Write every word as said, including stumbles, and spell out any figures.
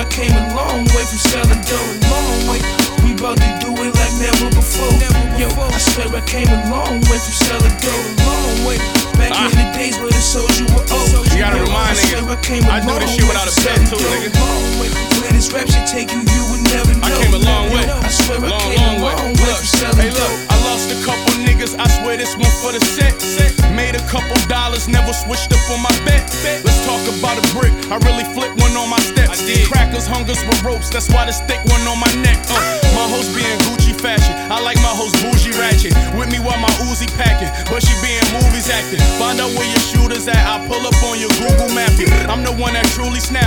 I came a long way from selling dough, long way. We bout to do it like never before. Yo, I swear I came a long way from selling dough, long way. Back uh, in the days where the soldier were old. You gotta remind nigga, I, I do this shit without a pen too, nigga. Where this rap shit take you, you would never know. I came a long way, I swear long, I came long a way. long way from selling Hey look, I lost a couple niggas, I swear this one for the set. Made a couple dollars, never switched up on my bet. Let's talk about a brick, I really flipped one on my steps. Crackers, hungers with ropes, that's why the stick one on my neck. Uh, my hoes being Gucci fashion, I like my hoes bougie ratchet. With me while my Uzi packing, but she being movies acting. Find out where your shooters at, I pull up on your Google map. I'm the one that truly snapping.